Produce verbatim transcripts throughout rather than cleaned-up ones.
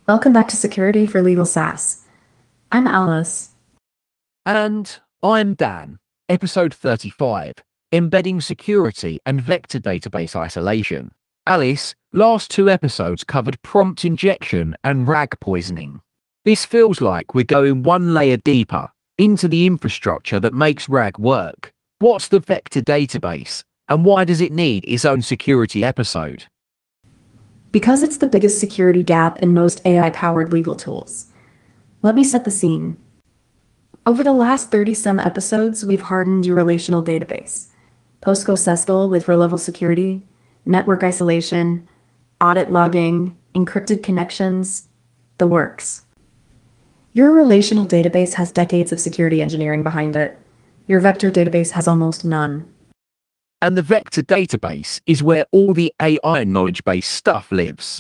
Welcome back to Security for Legal SaaS. I'm Alice. And I'm Dan. Episode thirty-five, Embedding Security and Vector Database Isolation. Alice, last two episodes covered prompt injection and RAG poisoning. This feels like we're going one layer deeper into the infrastructure that makes RAG work. What's the vector database, and why does it need its own security episode? Because it's the biggest security gap in most A I-powered legal tools. Let me set the scene. Over the last thirty-some episodes, we've hardened your relational database. PostgreSQL with row-level security, network isolation, audit logging, encrypted connections, the works. Your relational database has decades of security engineering behind it. Your vector database has almost none. And the vector database is where all the A I knowledge-based stuff lives.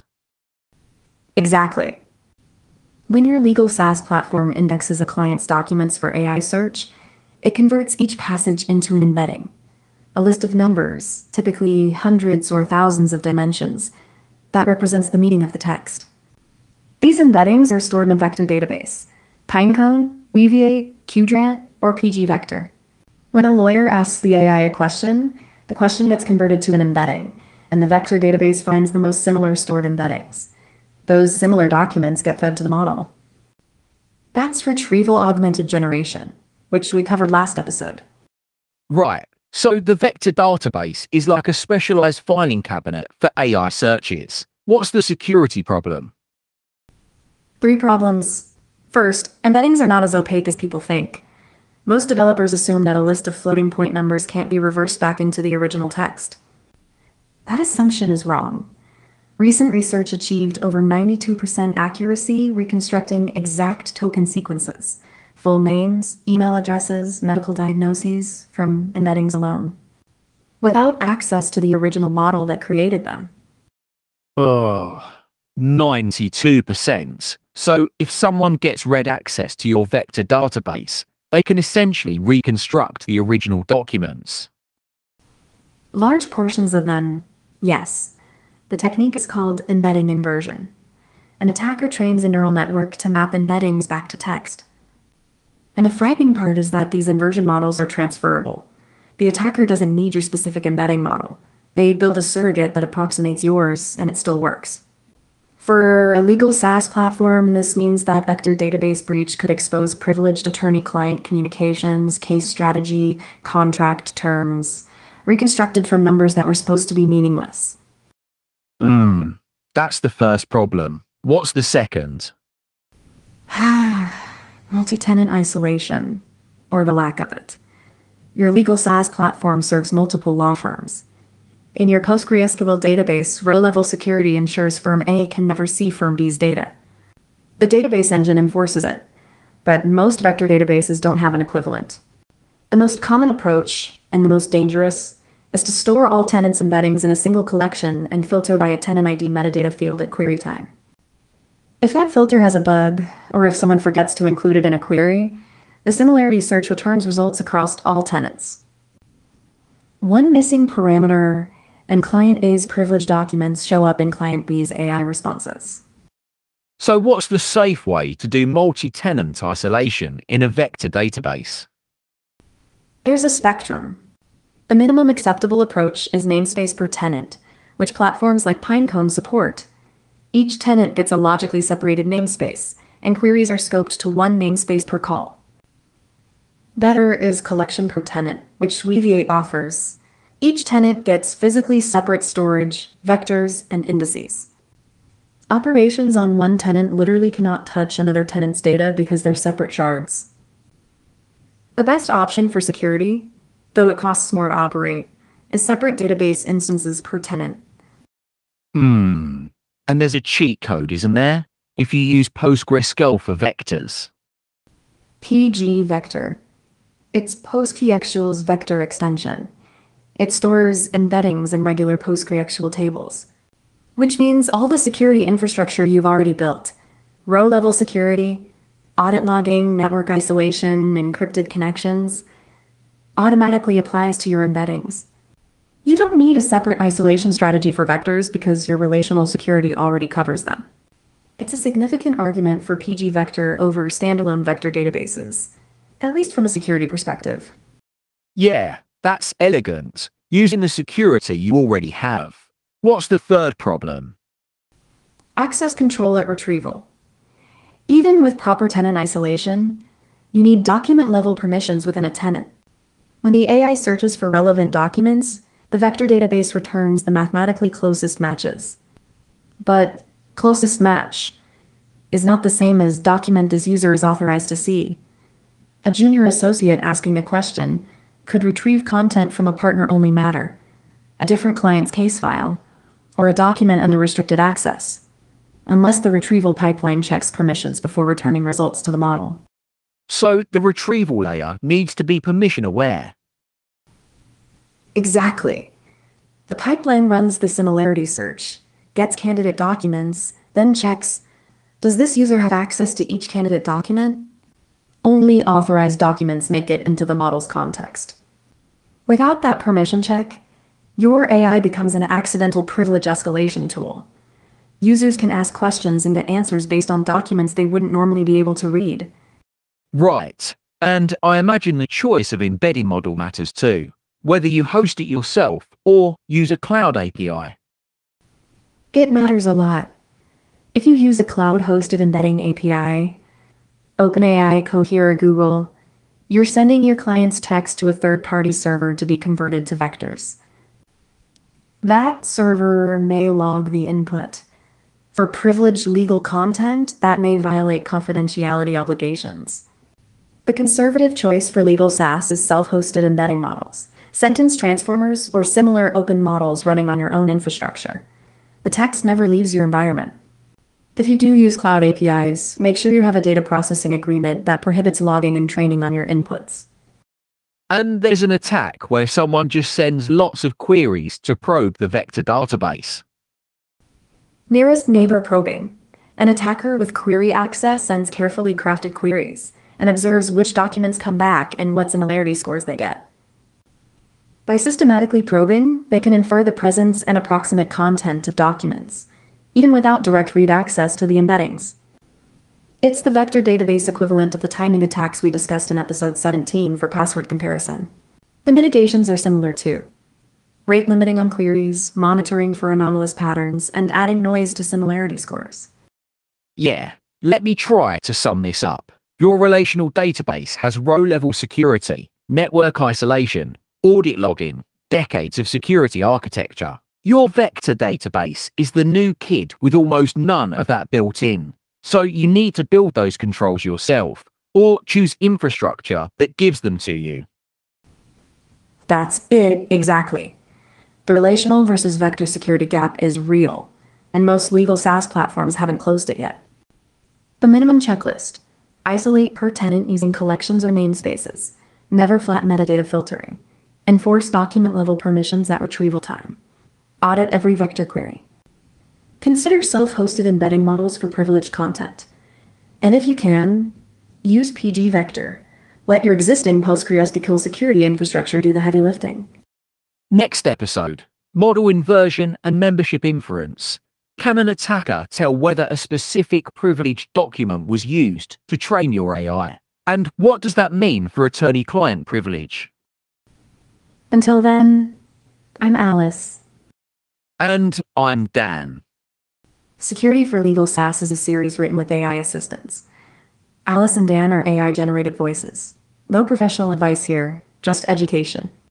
Exactly. When your legal SaaS platform indexes a client's documents for A I search, it converts each passage into an embedding, a list of numbers, typically hundreds or thousands of dimensions, that represents the meaning of the text. These embeddings are stored in a vector database, Pinecone, Weaviate, Qdrant, or P G Vector. When a lawyer asks the A I a question, the question gets converted to an embedding, and the vector database finds the most similar stored embeddings. Those similar documents get fed to the model. That's retrieval augmented generation, which we covered last episode. Right, so the vector database is like a specialized filing cabinet for A I searches. What's the security problem? Three problems. First, embeddings are not as opaque as people think. Most developers assume that a list of floating point numbers can't be reversed back into the original text. That assumption is wrong. Recent research achieved over ninety-two percent accuracy reconstructing exact token sequences, full names, email addresses, medical diagnoses, from embeddings alone, without access to the original model that created them. Oh, ninety-two percent. So if someone gets read access to your vector database, they can essentially reconstruct the original documents. Large portions of them, yes. The technique is called embedding inversion. An attacker trains a neural network to map embeddings back to text. And the frightening part is that these inversion models are transferable. The attacker doesn't need your specific embedding model. They build a surrogate that approximates yours, and it still works. For a legal SaaS platform, this means that vector database breach could expose privileged attorney-client communications, case strategy, contract terms, reconstructed from numbers that were supposed to be meaningless. Hmm, that's the first problem. What's the second? Multi-tenant isolation, or the lack of it. Your legal SaaS platform serves multiple law firms. In your PostgreSQL database, row-level security ensures firm A can never see firm B's data. The database engine enforces it, but most vector databases don't have an equivalent. The most common approach, and the most dangerous, is to store all tenants' embeddings in a single collection and filter by a tenant I D metadata field at query time. If that filter has a bug, or if someone forgets to include it in a query, the similarity search returns results across all tenants. One missing parameter, and client A's privileged documents show up in client B's A I responses. So what's the safe way to do multi-tenant isolation in a vector database? There's a spectrum. The minimum acceptable approach is namespace per tenant, which platforms like Pinecone support. Each tenant gets a logically separated namespace, and queries are scoped to one namespace per call. Better is collection per tenant, which Weaviate offers. Each tenant gets physically separate storage, vectors, and indices. Operations on one tenant literally cannot touch another tenant's data because they're separate shards. The best option for security, though it costs more to operate, is separate database instances per tenant. Hmm, and there's a cheat code, isn't there? If you use PostgreSQL for vectors. P G Vector. It's PostgreSQL's vector extension. It stores embeddings in regular PostgreSQL tables, which means all the security infrastructure you've already built, row-level security, audit logging, network isolation, encrypted connections, automatically applies to your embeddings. You don't need a separate isolation strategy for vectors because your relational security already covers them. It's a significant argument for P G vector over standalone vector databases, at least from a security perspective. Yeah, that's elegant, using the security you already have. What's the third problem? Access control at retrieval. Even with proper tenant isolation, you need document-level permissions within a tenant. When the A I searches for relevant documents, the vector database returns the mathematically closest matches. But closest match is not the same as document this user is authorized to see. A junior associate asking a question could retrieve content from a partner-only matter, a different client's case file, or a document under restricted access, unless the retrieval pipeline checks permissions before returning results to the model. So the retrieval layer needs to be permission aware. Exactly. The pipeline runs the similarity search, gets candidate documents, then checks, does this user have access to each candidate document? Only authorized documents make it into the model's context. Without that permission check, your A I becomes an accidental privilege escalation tool. Users can ask questions and get answers based on documents they wouldn't normally be able to read. Right. And I imagine the choice of embedding model matters too, whether you host it yourself or use a cloud A P I. It matters a lot. If you use a cloud-hosted embedding A P I, OpenAI, Cohere, Google, you're sending your client's text to a third-party server to be converted to vectors. That server may log the input. For privileged legal content, that may violate confidentiality obligations. The conservative choice for legal SaaS is self-hosted embedding models, sentence transformers, or similar open models running on your own infrastructure. The text never leaves your environment. If you do use cloud A P Is, make sure you have a data processing agreement that prohibits logging and training on your inputs. And there's an attack where someone just sends lots of queries to probe the vector database. Nearest neighbor probing. An attacker with query access sends carefully crafted queries and observes which documents come back and what similarity scores they get. By systematically probing, they can infer the presence and approximate content of documents, even without direct read access to the embeddings. It's the vector database equivalent of the timing attacks we discussed in episode seventeen for password comparison. The mitigations are similar too. Rate limiting on queries, monitoring for anomalous patterns, and adding noise to similarity scores. Yeah, let me try to sum this up. Your relational database has row-level security, network isolation, audit logging, decades of security architecture. Your vector database is the new kid with almost none of that built in. So you need to build those controls yourself, or choose infrastructure that gives them to you. That's it, exactly. The relational versus vector security gap is real, and most legal SaaS platforms haven't closed it yet. The minimum checklist: isolate per tenant using collections or namespaces, never flat metadata filtering, enforce document-level permissions at retrieval time, audit every vector query. Consider self-hosted embedding models for privileged content. And if you can, use P G vector. Let your existing PostgreSQL security infrastructure do the heavy lifting. Next episode, model inversion and membership inference. Can an attacker tell whether a specific privileged document was used to train your A I? And what does that mean for attorney-client privilege? Until then, I'm Alice. And I'm Dan. Security for Legal SaaS is a series written with A I assistants. Alice and Dan are A I-generated voices. No professional advice here, just education.